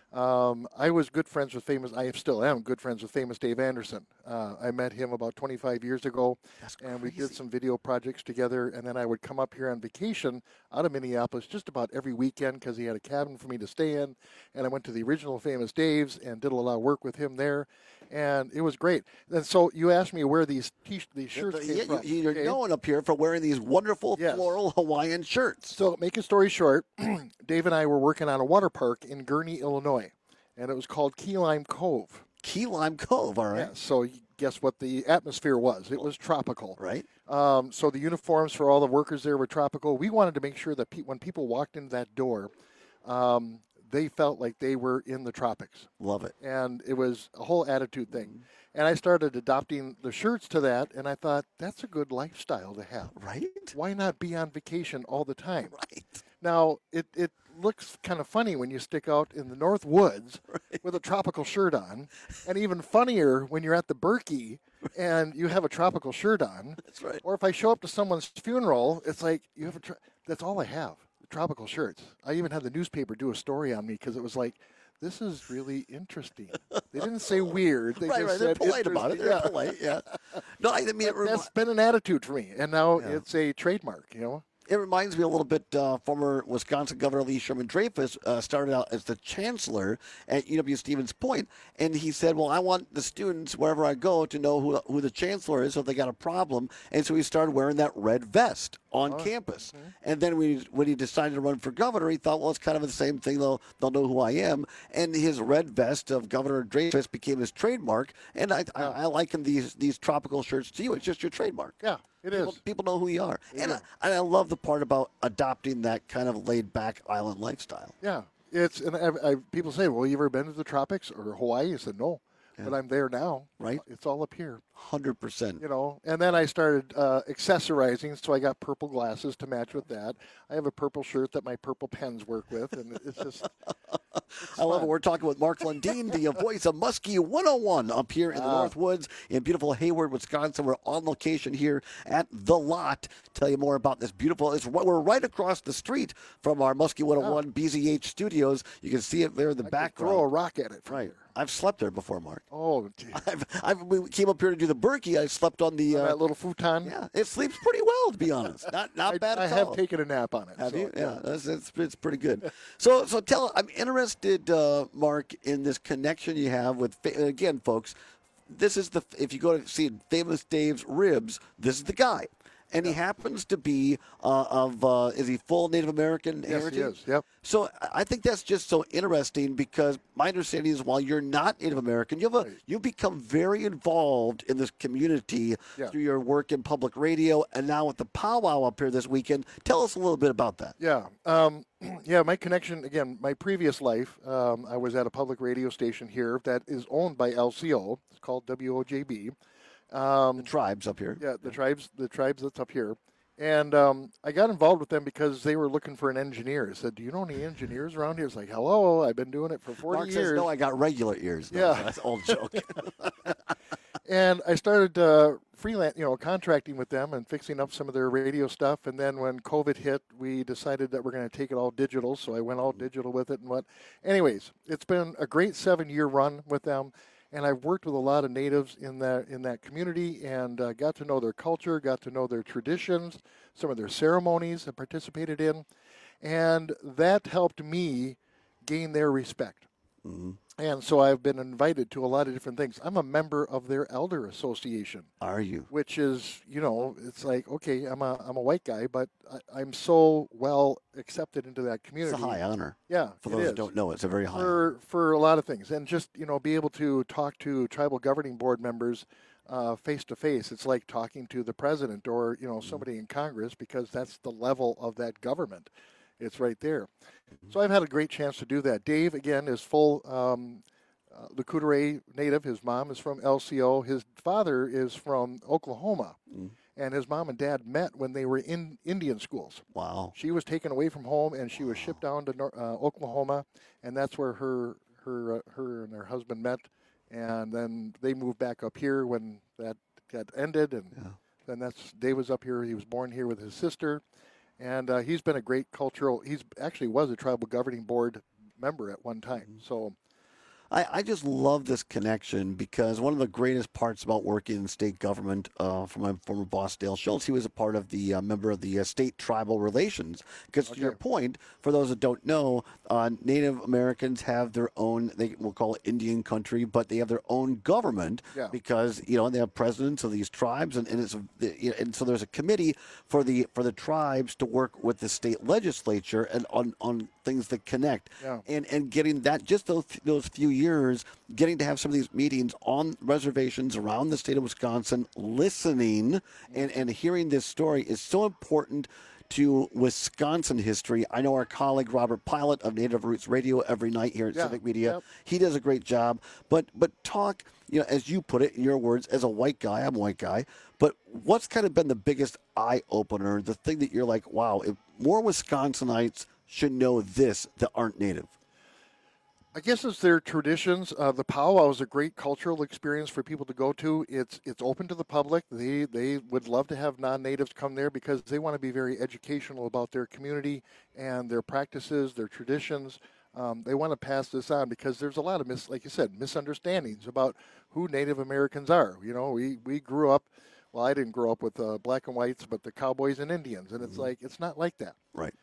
I was good friends with I still am good friends with famous Dave Anderson. I met him about 25 years ago, and we did some video projects together, and then I would come up here on vacation out of Minneapolis just about every weekend because he had a cabin for me to stay in, and I went to the original Famous Dave's and did a lot of work with him there, and it was great. And so you asked me where these shirts came from. You're known up here for wearing these wonderful floral Hawaiian shirts. So make a story short, Dave and I were working on a water park in Gurnee, Illinois, and it was called Key Lime Cove. Key Lime Cove, all right. Yeah, so guess what the atmosphere was? It was tropical. Right. So the uniforms for all the workers there were tropical. We wanted to make sure that when people walked into that door, they felt like they were in the tropics. Love it. And it was a whole attitude thing. And I started adopting the shirts to that, and I thought, that's a good lifestyle to have. Right. Why not be on vacation all the time? Right. Now, it looks kind of funny when you stick out in the North Woods with a tropical shirt on, and even funnier when you're at the Berkey and you have a tropical shirt on. That's right. Or if I show up to someone's funeral, it's like, you have that's all I have, tropical shirts. I even had the newspaper do a story on me because it was like, this is really interesting. They didn't say weird. They just They're said polite about it. They're polite, yeah. No, I mean, that's been an attitude for me, and now it's a trademark, you know. It reminds me a little bit, former Wisconsin Governor Lee Sherman Dreyfus started out as the chancellor at UW-Stevens Point, and he said, well, I want the students, wherever I go, to know who the chancellor is so if they got a problem, and so he started wearing that red vest on campus. Mm-hmm. And then when he decided to run for governor, he thought, well, it's kind of the same thing, they'll know who I am, and his red vest of Governor Dreyfus became his trademark, and I liken these tropical shirts to you. It's just your trademark. Yeah. People know who you are. And I love the part about adopting that kind of laid-back island lifestyle. Yeah. People say, well, you ever been to the tropics or Hawaii? I said, no. Yeah. But I'm there now. Right. It's all up here. 100%. You know, and then I started accessorizing, so I got purple glasses to match with that. I have a purple shirt that my purple pens work with, and it's just... I love it. We're talking with Mark Lundeen, the voice of Muskie 101 up here in the North Woods in beautiful Hayward, Wisconsin. We're on location here at The Lot. Tell you more about this beautiful. We're right across the street from our Muskie 101 BZH studios. You can see it there in the background. Throw a rock at it. Right. I've slept there before, Mark. Oh, geez. We came up here to do the Berkey. I slept on the that little futon. Yeah, it sleeps pretty well, to be honest. Not bad at all. I have taken a nap on it. Have you? Yeah, it's pretty good. So I'm interested, Mark, in this connection you have with again, folks. This is if you go to see Famous Dave's Ribs, this is the guy. And he happens to be is he full Native American heritage? Yes, he is. Yep. So I think that's just so interesting because my understanding is while you're not Native American, you've become very involved in this community through your work in public radio and now with the powwow up here this weekend. Tell us a little bit about that. Yeah. My connection, again, my previous life, I was at a public radio station here that is owned by LCO. It's called WOJB. The tribes up here. Yeah, the tribes that's up here. And I got involved with them because they were looking for an engineer. I said, do you know any engineers around here? It's like, hello, I've been doing it for 40 Mark years. Says, no, I got regular ears. No, yeah. That's an old joke. And I started freelance, contracting with them and fixing up some of their radio stuff. And then when COVID hit, we decided that we're going to take it all digital. So I went all digital with it Anyways, it's been a great 7-year run with them. And I've worked with a lot of natives in that community and got to know their culture, got to know their traditions, some of their ceremonies I participated in. And that helped me gain their respect. Mm-hmm. And so I've been invited to a lot of different things. I'm a member of their elder association. Are you? Which is, it's like, okay, I'm a white guy, but I'm so well accepted into that community. It's a high honor. Yeah, for those who don't know, it's a very high honor. For a lot of things. And just, be able to talk to tribal governing board members face to face. It's like talking to the president or, somebody in Congress because that's the level of that government. It's right there. So I've had a great chance to do that. Dave, again, is full Lakota native. His mom is from LCO. His father is from Oklahoma. And his mom and dad met when they were in Indian schools. Wow. She was taken away from home, and she was shipped down to Oklahoma, and that's where her and her husband met. And then they moved back up here when that got ended, and then Dave was up here. He was born here with his sister, and he's been a great cultural. He's actually was a tribal governing board member at one time. So. I just love this connection because one of the greatest parts about working in state government, from my former boss, Dale Schultz, he was a part of the member of the state tribal relations. Because to your point, for those that don't know, Native Americans have their own, we'll call it Indian country, but they have their own government because, they have presidents of these tribes. And so there's a committee for the tribes to work with the state legislature and on things that connect. And getting that, just those few years, getting to have some of these meetings on reservations around the state of Wisconsin, listening and hearing this story is so important to Wisconsin history. I know our colleague Robert Pilot of Native Roots Radio every night here at Civic Media. He does a great job. But talk, as you put it in your words, as a white guy, I'm a white guy, but what's kind of been the biggest eye-opener, the thing that you're like, wow, if more Wisconsinites should know this that aren't Native? I guess it's their traditions. The powwow is a great cultural experience for people to go to. It's open to the public. They would love to have non-natives come there because they want to be very educational about their community and their practices, their traditions. They want to pass this on because there's a lot of, like you said, misunderstandings about who Native Americans are. We grew up, well, I didn't grow up with black and whites, but the cowboys and Indians, and it's like, it's not like that. Right.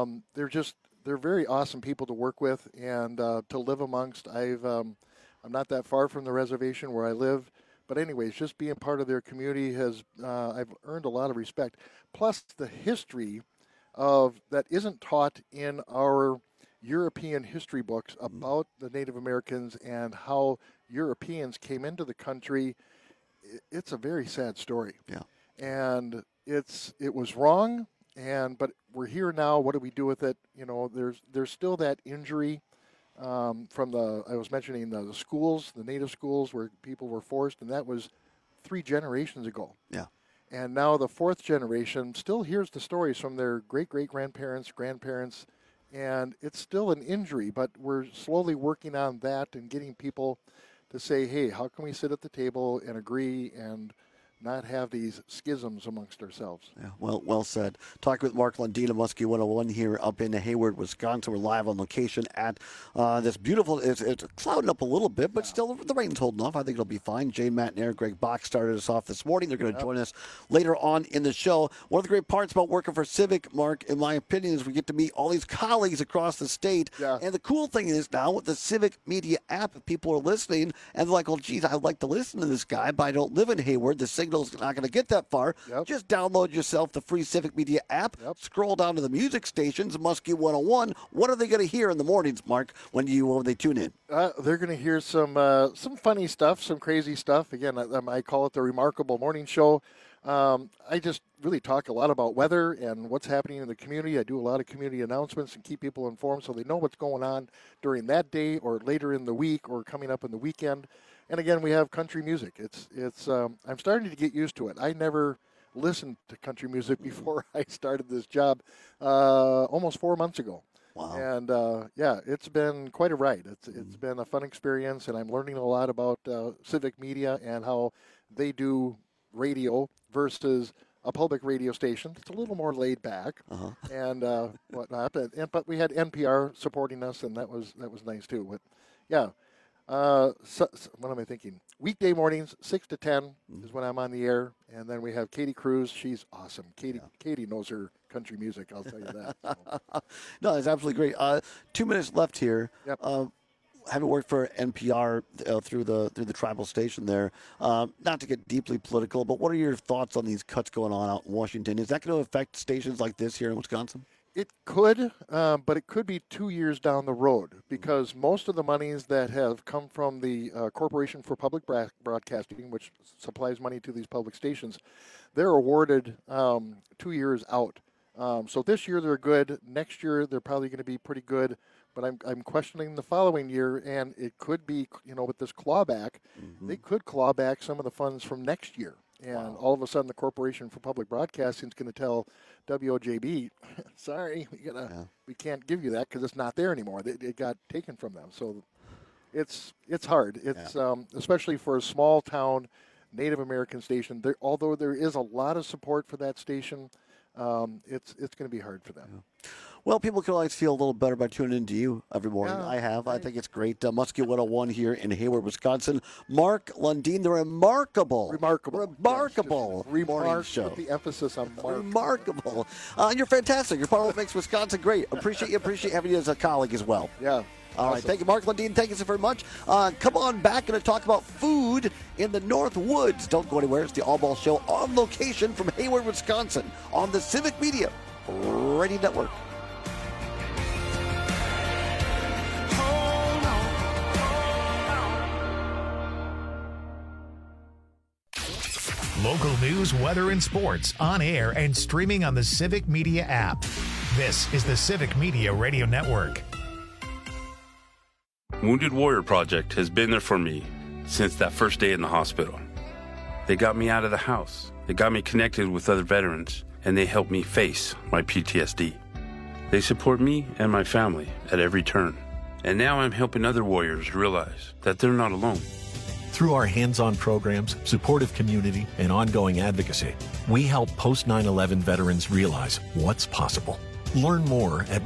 They're very awesome people to work with and to live amongst. I'm not that far from the reservation where I live, but anyways, just being part of their community I've earned a lot of respect. Plus the history that isn't taught in our European history books about the Native Americans and how Europeans came into the country. It's a very sad story. Yeah. And it was wrong. But we're here now. What do we do with it? There's still that injury from I was mentioning the schools, the Native schools where people were forced, and that was 3 generations ago. Yeah. And now the 4th generation still hears the stories from their great-great-grandparents, grandparents, and it's still an injury, but we're slowly working on that and getting people to say, hey, how can we sit at the table and agree and not have these schisms amongst ourselves. Yeah, well said. Talking with Mark Lundin of Muskie 101 here up in Hayward, Wisconsin. We're live on location at this beautiful, it's clouding up a little bit, but still the rain's holding off. I think it'll be fine. Jane McNair, Greg Bach started us off this morning. They're going to join us later on in the show. One of the great parts about working for Civic, Mark, in my opinion, is we get to meet all these colleagues across the state. Yeah. And the cool thing is now with the Civic Media app, if people are listening and they're like, oh, geez, I'd like to listen to this guy, but I don't live in Hayward. The signal's not going to get that far. Just download yourself the free Civic Media app. Scroll down to the music stations, Muskie 101. What are they going to hear in the mornings, Mark, when they tune in? They're going to hear some funny stuff, some crazy stuff. Again, I call it the Remarkable Morning Show. I just really talk a lot about weather and what's happening in the community. I do a lot of community announcements and keep people informed so they know what's going on during that day or later in the week or coming up in the weekend. And again, we have country music. I'm starting to get used to it. I never listened to country music before I started this job almost 4 months ago. Wow. And it's been quite a ride. It's been a fun experience, and I'm learning a lot about Civic Media and how they do radio versus a public radio station. It's a little more laid back and whatnot. But we had NPR supporting us, and that was nice too. But yeah. So what am I thinking? Weekday mornings, 6 to 10 is when I'm on the air. And then we have Katie Cruz. She's awesome. Katie knows her country music, I'll tell you that. So. No, it's absolutely great. 2 minutes left here. Yep. Having worked for NPR through the tribal station there, not to get deeply political, but what are your thoughts on these cuts going on out in Washington? Is that going to affect stations like this here in Wisconsin? It could, but it could be 2 years down the road because most of the monies that have come from the Corporation for Public Broadcasting, which supplies money to these public stations, they're awarded 2 years out. So this year they're good. Next year they're probably going to be pretty good. But I'm questioning the following year, and it could be, with this clawback, they could claw back some of the funds from next year. And all of a sudden, the Corporation for Public Broadcasting is going to tell WOJB, sorry, we can't give you that because it's not there anymore. It got taken from them. So it's hard. It's especially for a small town Native American station. Although there is a lot of support for that station, it's going to be hard for them. Yeah. Well, people can always feel a little better by tuning into you every morning. Yeah, I have. I think it's great. Muskie 101 here in Hayward, Wisconsin. Mark Lundin, the remarkable morning show. With the emphasis on Mark. Remarkable. You're fantastic. You're part of what makes Wisconsin great. Appreciate having you as a colleague as well. Yeah. All right, thank you, Mark Lundin. Thank you so very much. Come on back and talk about food in the North Woods. Don't go anywhere. It's the All Ball Show on location from Hayward, Wisconsin on the Civic Media Radio Network. Local news, weather, and sports on air and streaming on the Civic Media app. This is the Civic Media Radio Network. Wounded Warrior Project has been there for me since that first day in the hospital. They got me out of the house. They got me connected with other veterans, and they helped me face my PTSD. They support me and my family at every turn. And now I'm helping other warriors realize that they're not alone. Through our hands-on programs, supportive community, and ongoing advocacy, we help post-9/11 veterans realize what's possible. Learn more at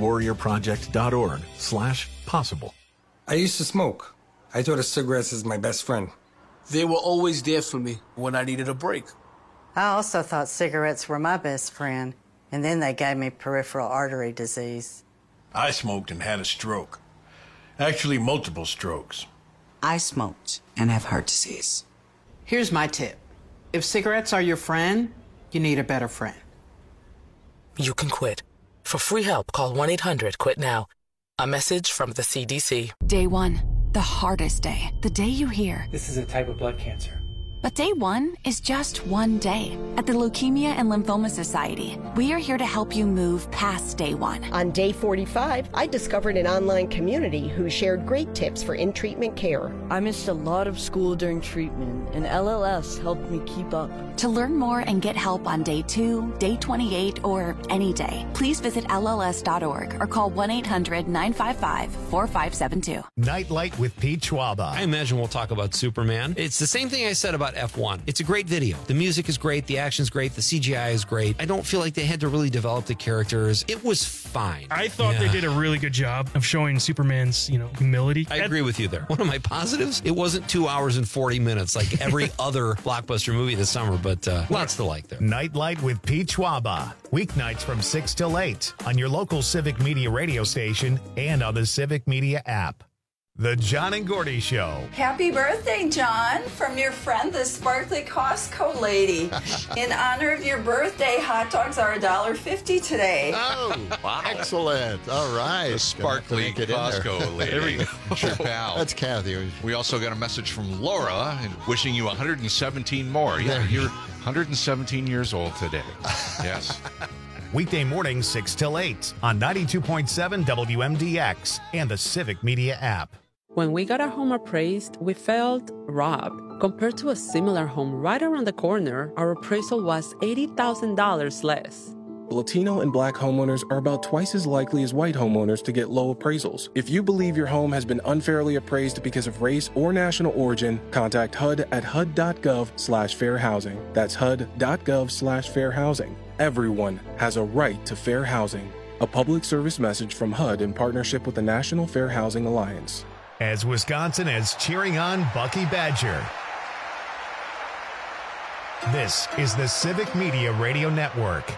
woundedwarriorproject.org/possible. I used to smoke. I thought of cigarettes as my best friend. They were always there for me when I needed a break. I also thought cigarettes were my best friend, and then they gave me peripheral artery disease. I smoked and had a stroke. Actually, multiple strokes. I smoked and have heart disease. Here's my tip. If cigarettes are your friend, you need a better friend. You can quit. For free help, call 1-800-QUIT-NOW. A message from the CDC. Day one, the hardest day. The day you hear, this is a type of blood cancer. But day one is just one day. At the Leukemia and Lymphoma Society, we are here to help you move past day one. On day 45, I discovered an online community who shared great tips for in-treatment care. I missed a lot of school during treatment, and LLS helped me keep up. To learn more and get help on day 2, day 28, or any day, please visit LLS.org or call 1-800-955-4572. Nightlight with Pete Schwaba. I imagine we'll talk about Superman. It's the same thing I said about F1. It's a great video. The music is great. The action's great. The CGI is great. I don't feel like they had to really develop the characters. It was fine. I thought they did a really good job of showing Superman's, humility. I agree with you there. One of my positives, it wasn't 2 hours and 40 minutes like every other blockbuster movie this summer, but lots to like there. Nightlight with Pete Schwaba. Weeknights from 6 till 8 on your local Civic Media radio station and on the Civic Media app. The John and Gordy Show. Happy birthday, John, from your friend, the Sparkly Costco lady. In honor of your birthday, hot dogs are $1.50 today. Oh, wow. Excellent. All right. The Sparkly Costco lady. There we go. Sure, pal. That's Kathy. We also got a message from Laura wishing you 117 more. Yeah, you're 117 years old today. Yes. Weekday mornings 6 till 8 on 92.7 WMDX and the Civic Media app. When we got our home appraised, we felt robbed. Compared to a similar home right around the corner, our appraisal was $80,000 less. Latino and Black homeowners are about twice as likely as white homeowners to get low appraisals. If you believe your home has been unfairly appraised because of race or national origin, contact HUD at HUD.gov/fair housing. That's HUD.gov/fair housing. Everyone has a right to fair housing. A public service message from HUD in partnership with the National Fair Housing Alliance. As Wisconsin is cheering on Bucky Badger. This is the Civic Media Radio Network.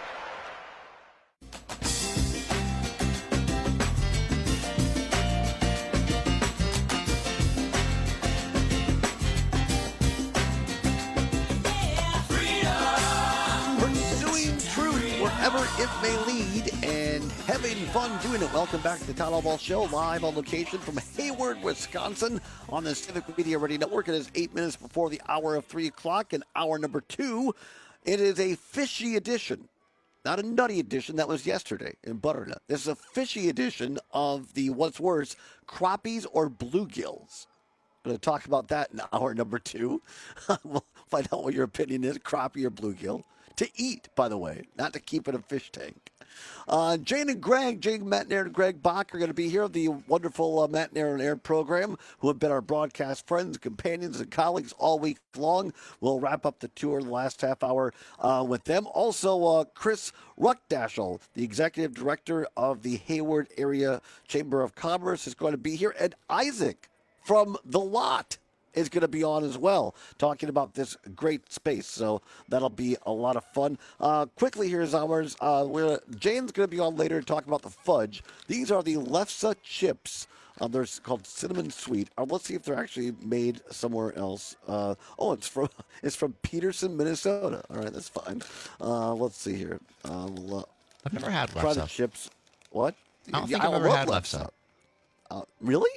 It may lead and having fun doing it. Welcome back to the Todd All Show, live on location from Hayward, Wisconsin on the Civic Media Radio Network. It is 8 minutes before the hour of 3 o'clock, and hour number 2. It is a fishy edition, not a nutty edition. That was yesterday in Butternut. This is a fishy edition of the what's worse, crappies or bluegills. I'm going to talk about that in hour number 2. We'll find out what your opinion is, crappie or bluegill. To eat, by the way, not to keep in a fish tank. Jane and Greg, Jane Matnair and Greg Bach are going to be here, the wonderful Matnair and Air program, who have been our broadcast friends, companions, and colleagues all week long. We'll wrap up the tour in the last half hour with them. Also, Chris Ruckdaschel, the executive director of the Hayward Area Chamber of Commerce, is going to be here. And Isaac from The Lot is going to be on as well, talking about this great space. So that'll be a lot of fun. Quickly, here's ours. Jane's going to be on later to talk about the fudge. These are the Lefse chips. They're called Cinnamon Sweet. Let's see if they're actually made somewhere else. It's from Peterson, Minnesota. All right, that's fine. Let's see here. I've never had try the Lefse. chips. What? I don't think I've ever had Lefse. Really?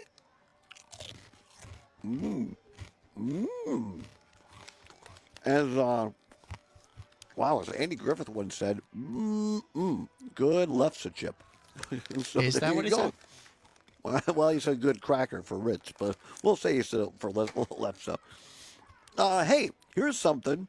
Mmm. Mmm. As as Andy Griffith once said, good Lefse chip. So Is that what he said? Well, he said good cracker for Rich, but we'll say he said it for Lefse. Hey, here's something.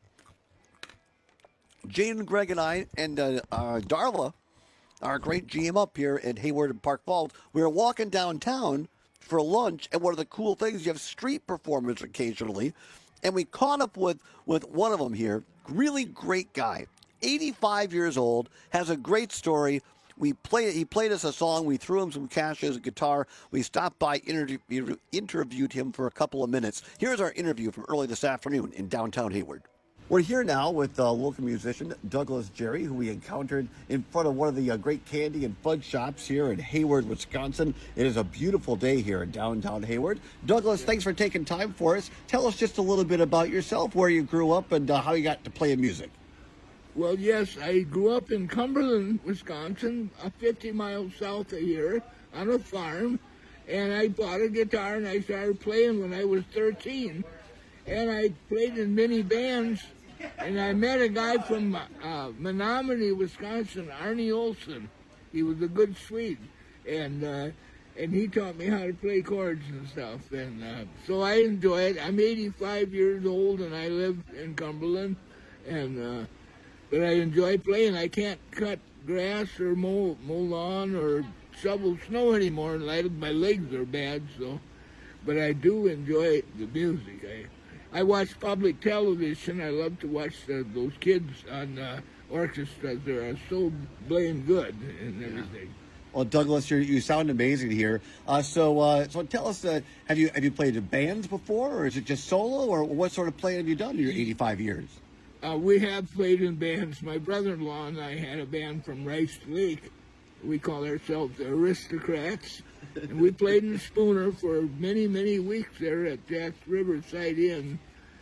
Jane and Greg and I and Darla, our great GM up here at Hayward and Park Falls, we were walking downtown for lunch, and one of the cool things, you have street performers occasionally, and we caught up with one of them here. Really great guy, 85 years old, has a great story. He played us a song. We threw him some cash as a guitar. We stopped by, interviewed him for a couple of minutes. Here's our interview from early this afternoon in downtown Hayward. We're here now with local musician Douglas Jerry, who we encountered in front of one of the great candy and fudge shops here in Hayward, Wisconsin. It is a beautiful day here in downtown Hayward. Douglas, thanks for taking time for us. Tell us just a little bit about yourself, where you grew up, and how you got to play music. Well, yes, I grew up in Cumberland, Wisconsin, 50 miles south of here, on a farm, and I bought a guitar and I started playing when I was 13. And I played in many bands, and I met a guy from Menominee, Wisconsin, Arnie Olson. He was a good Swede, and he taught me how to play chords and stuff. And so I enjoy it. I'm 85 years old, and I live in Cumberland, and but I enjoy playing. I can't cut grass or mow lawn or shovel snow anymore. My legs are bad, so. But I do enjoy the music. I watch public television. I love to watch those kids on orchestras. They're so blame good and everything. Well, Douglas, you sound amazing here. So tell us, have you played in bands before, or is it just solo, or what sort of playing have you done in your 85 years? We have played in bands. My brother-in-law and I had a band from Rice Lake. We call ourselves the Aristocrats. And we played in Spooner for many, many weeks there at Jack's Riverside Inn.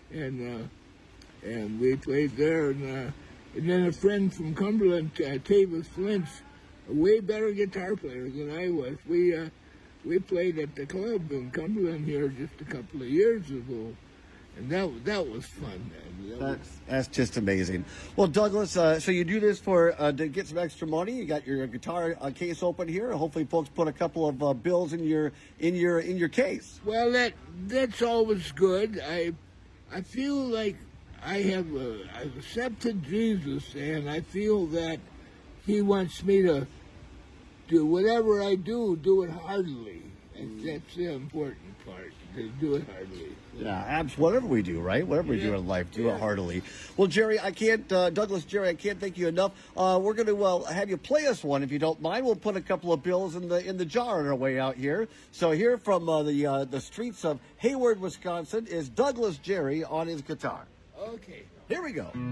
And we played there. And then a friend from Cumberland, Tavis Flint, a way better guitar player than I was. We played at the club in Cumberland here just a couple of years ago. And that was fun. That's just amazing. Well, Douglas, so you do this to get some extra money. You got your guitar case open here. Hopefully, folks put a couple of bills in your case. Well, that's always good. I feel like I've accepted Jesus, and I feel that He wants me to do whatever I do it heartily. And that's the important part. To do it heartily. Yeah, whatever we do, right? Whatever we do in life, do it heartily. Well, Jerry, Douglas, Jerry, I can't thank you enough. We're going to have you play us one, if you don't mind. We'll put a couple of bills in the jar on our way out here. So here from the streets of Hayward, Wisconsin, is Douglas Jerry on his guitar. Okay. Here we go.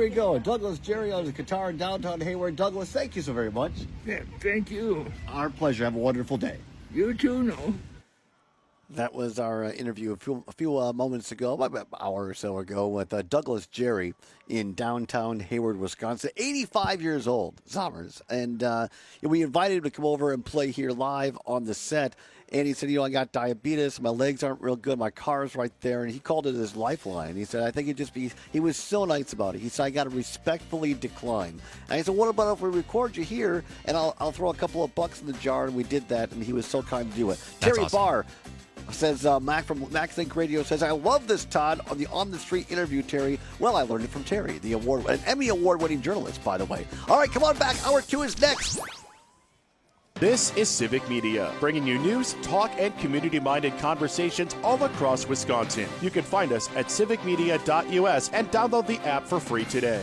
we go. Douglas Jerry on the guitar in downtown Hayward. Douglas, thank you so very much. Yeah, thank you. Our pleasure. Have a wonderful day. You too, no. That was our interview a few moments ago, about an hour or so ago, with Douglas Jerry in downtown Hayward, Wisconsin. 85 years old, Zommers. And we invited him to come over and play here live on the set. And he said, I got diabetes. My legs aren't real good. My car's right there. And he called it his lifeline. He said, I think he was so nice about it. He said, I got to respectfully decline. And I said, what about if we record you here and I'll throw a couple of bucks in the jar? And we did that. And he was so kind to do it. That's Terry awesome. Barr says, Mac from Max Think Radio says, I love this, Todd, on the street interview, Terry. Well, I learned it from Terry, an Emmy Award-winning journalist, by the way. All right, come on back. Hour 2 is next. This is Civic Media, bringing you news, talk, and community-minded conversations all across Wisconsin. You can find us at civicmedia.us and download the app for free today.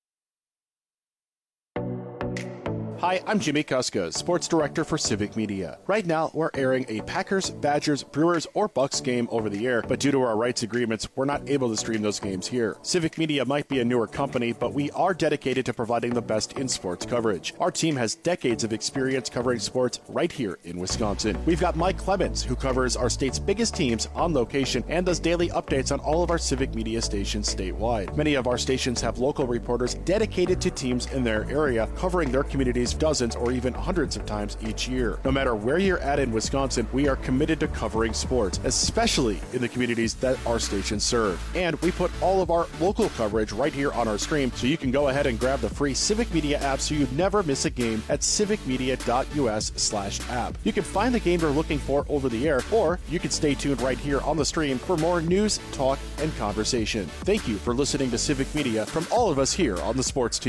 Hi, I'm Jimmy Kuska, Sports Director for Civic Media. Right now, we're airing a Packers, Badgers, Brewers, or Bucks game over the air, but due to our rights agreements, we're not able to stream those games here. Civic Media might be a newer company, but we are dedicated to providing the best in sports coverage. Our team has decades of experience covering sports right here in Wisconsin. We've got Mike Clemens, who covers our state's biggest teams on location and does daily updates on all of our Civic Media stations statewide. Many of our stations have local reporters dedicated to teams in their area, covering their communities dozens or even hundreds of times each year. No matter where you're at in Wisconsin, we are committed to covering sports, especially in the communities that our stations serve. And we put all of our local coverage right here on our stream, so you can go ahead and grab the free Civic Media app so you never miss a game at civicmedia.us/app. You can find the game you're looking for over the air, or you can stay tuned right here on the stream for more news, talk, and conversation. Thank you for listening to Civic Media from all of us here on the sports team.